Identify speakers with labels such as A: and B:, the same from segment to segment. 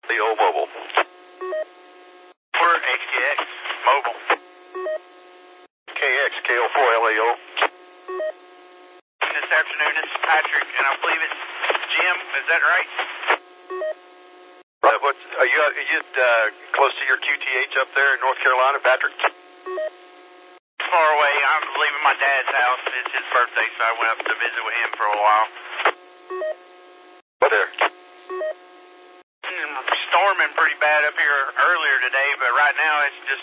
A: LEO Mobile.
B: For HKX Mobile.
A: KX, KO4 LAO.
B: This afternoon, this is Patrick, and I believe it's Jim. Is that right?
A: Are you close to your QTH up there in North Carolina, Patrick?
B: Far away. I'm leaving my dad's house. It's his birthday, so I went up to visit with him for a while.
A: What there?
B: Storming pretty bad up here earlier today, but right now it's just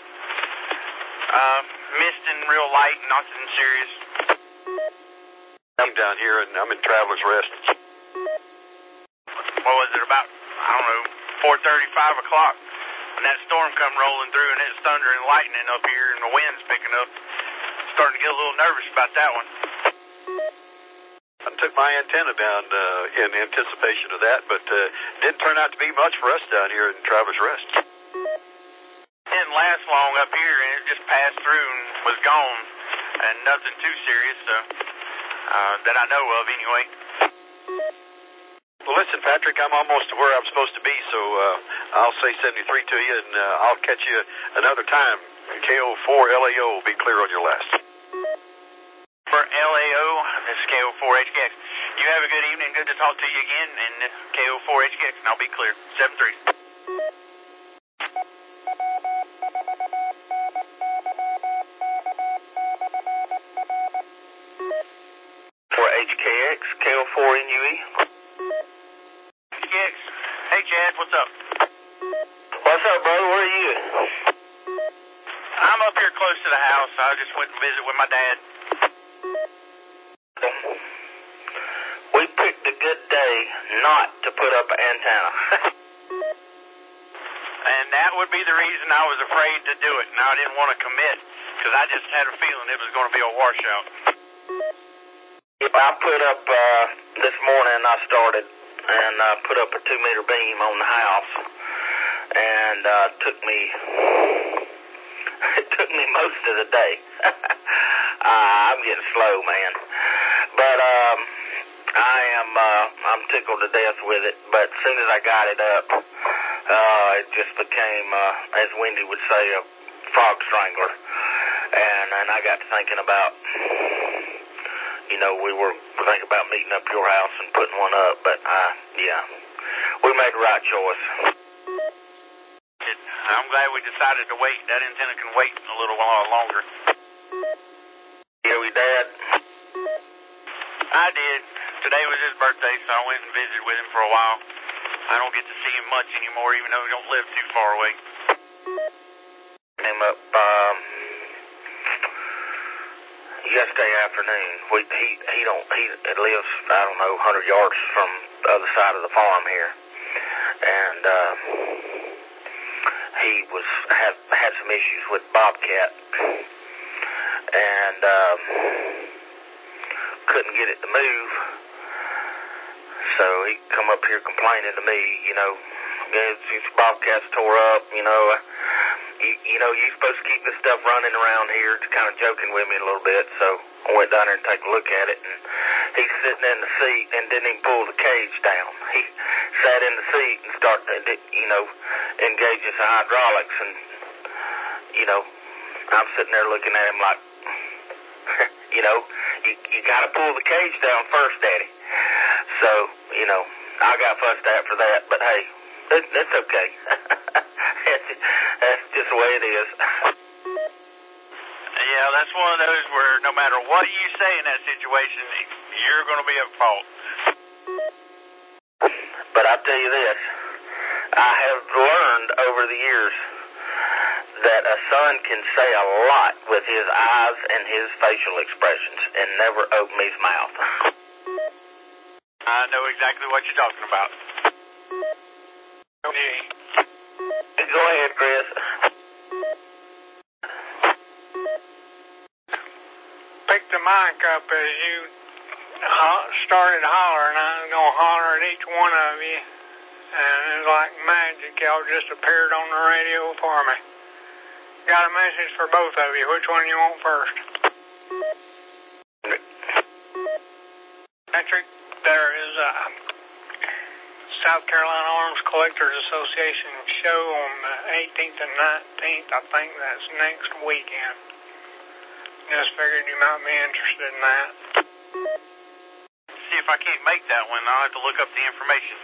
B: misting real light, nothing serious.
A: I'm down here, and I'm in Traveler's Rest.
B: What was it, about, I don't know, 4:30, 5 o'clock, when that storm come rolling through, and it's thunder and lightning up here, and the wind's picking up. Starting to get a little nervous about that one.
A: I took my antenna down in anticipation of that, but didn't turn out to be much for us down here in Traveler's Rest.
B: Didn't last long up here, and it just passed through and was gone, and nothing too serious, that I know of anyway.
A: Well, listen, Patrick, I'm almost to where I'm supposed to be, so I'll say 73 to you, and I'll catch you another time. KO4 LAO will be clear on your last.
B: For LAO, this is KO4 HKX. You have a good evening. Good to talk to you again, and KO4 HKX, and I'll be clear. 73.
C: For HKX, KO4 NUE.
B: HKX. Hey, Chad, what's up?
C: What's up, brother? Where are you?
B: I'm up here close to the house. I just went to visit with my dad.
C: We picked a good day not to put up an antenna.
B: And that would be the reason I was afraid to do it, and I didn't want to commit, because I just had a feeling it was going to be a washout.
C: I put up, this morning I started, and put up a 2-meter beam on the house, and it took me most of the day. I'm getting slow, man. But I'm tickled to death with it. But as soon as I got it up, it just became, as Wendy would say, a frog strangler. And I got to thinking about, we were thinking about meeting up your house and putting one up. But yeah, we made the right choice.
B: I'm glad we decided to wait. That antenna can wait a little while longer.
C: Yeah, we did.
B: I did. Today was his birthday, so I went and visited with him for a while. I don't get to see him much anymore, even though we don't live too far away.
C: Came up yesterday afternoon. He lives, I don't know, 100 yards from the other side of the farm here, and he had some issues with Bobcat, and couldn't get it to move. So he come up here complaining to me, his Bobcat's tore up, you're supposed to keep this stuff running around here, to kind of joking with me a little bit. So I went down there and take a look at it, and he's sitting in the seat and didn't even pull the cage down. He sat in the seat and started, engaging the hydraulics, and, I'm sitting there looking at him like, you gotta pull the cage down first, Daddy. So, I got fussed at for that, but hey, it's okay. That's just the way it is.
B: Yeah, that's one of those where no matter what you say in that situation, you're going to be at fault.
C: But I'll tell you this, I have learned over the years that a son can say a lot with his eyes and his facial expressions and never open his mouth.
B: I know exactly what you're talking about. Okay.
C: Go ahead, Chris.
D: Pick the mic up as you started hollering. I'm going to holler at each one of you. And it's like magic. Y'all just appeared on the radio for me. Got a message for both of you. Which one you want first? Patrick, there is South Carolina Arms Collectors Association show on the 18th and 19th. I think that's next weekend. Just figured you might be interested in that.
B: See if I can't make that one. I'll have to look up the information.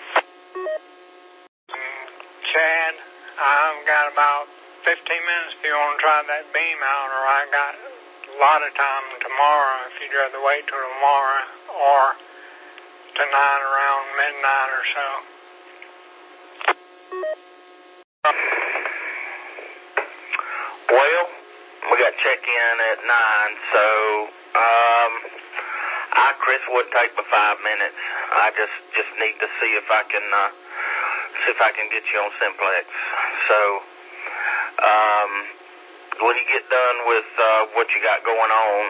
D: Chad, I've got about 15 minutes if you want to try that beam out, or I got a lot of time tomorrow if you'd rather wait till tomorrow, or tonight around midnight or so.
C: Well, we got check-in at 9, so Chris would take me 5 minutes. I just need to see if I can get you on Simplex. So when you get done with what you got going on,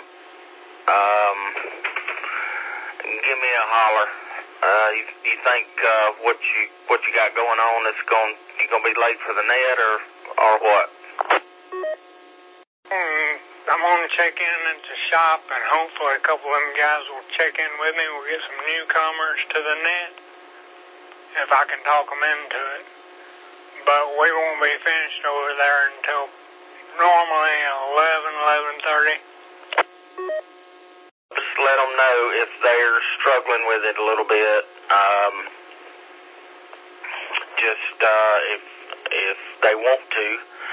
C: give me a holler. You think what you got going on is you gonna be late for the net or what?
D: I'm going to check in at the shop, and hopefully a couple of them guys will check in with me. We'll get some newcomers to the net, if I can talk them into it. But we won't be finished over there until normally 11:30.
C: Just let them know if they're struggling with it a little bit. If they want to,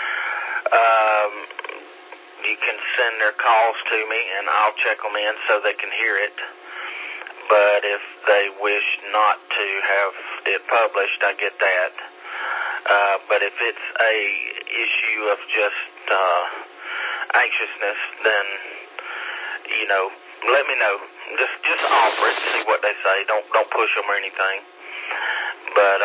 C: you can send their calls to me, and I'll check them in so they can hear it. But if they wish not to have it published, I get that. But if it's a issue of just anxiousness, then let me know. Just offer it, see what they say. Don't push them or anything. But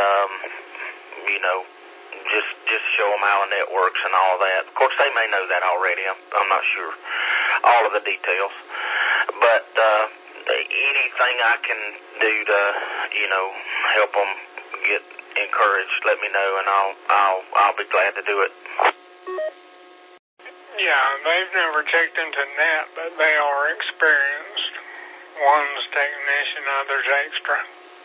C: just show them how the net works and all that. Of course, they may know that already. I'm not sure all of the details. But anything I can do to help them get encouraged, let me know, and I'll be glad to do it.
D: Yeah, they've never checked into net, but they are experienced. One's technician, others extra.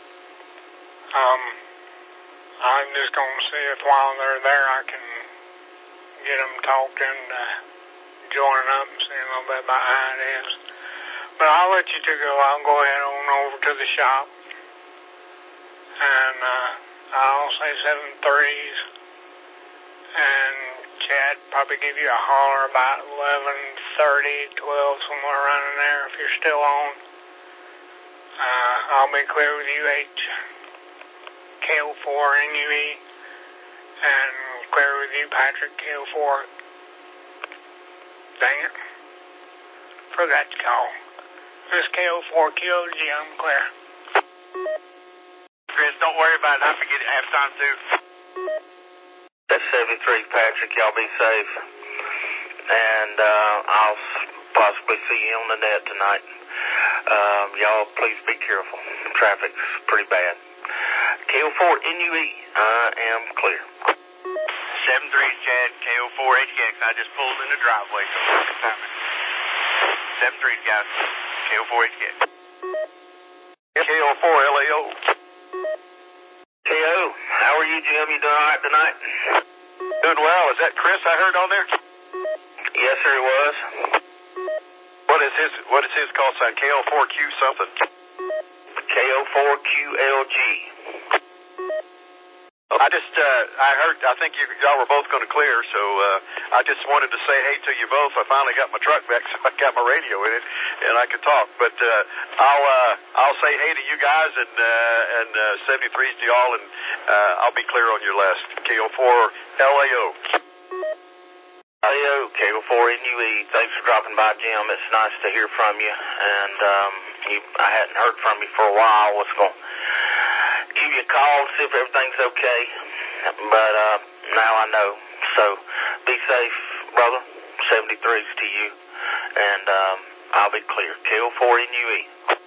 D: I'm just going to see if while they're there I can get them talked into joining up and see a little bit about how it is. But I'll let you two go. I'll go ahead on over to the shop. And I'll say 7-3s. And Chad probably give you a holler about 11:30, 12, somewhere around in there if you're still on. I'll be clear with you, KO4NUE, and clear with you, Patrick, KO4. Dang it. Forgot to call. This KO4QOG, I'm clear.
B: Chris, don't worry about it. I forget it half time too.
C: That's 73, Patrick. Y'all be safe. And I'll possibly see you on the net tonight. Y'all please be careful. Traffic's pretty bad. KO4NUE, I am clear.
B: 7-3, Chad, KO4HX. I just pulled in the driveway, so perfect timing. 7-3, guys, KO4HX.
A: KO4LAO.
C: KO, how are you, Jim? You doing all right tonight?
A: Doing well. Is that Chris I heard on there?
C: Yes, sir, it was.
A: What is his call sign? KO4Q something?
C: KO4QLG.
A: I think y'all were both going to clear, so I just wanted to say hey to you both. I finally got my truck back, so I got my radio in it, and I can talk. But I'll say hey to you guys and 73s to y'all, and I'll be clear on your last. KO4LAO.
C: KO4NUE. Thanks for dropping by, Jim. It's nice to hear from you, and I hadn't heard from you for a while. Was going to give you a call, see if everything's okay, but now I know. So be safe, brother. 73s to you, and I'll be clear. KO4NUE.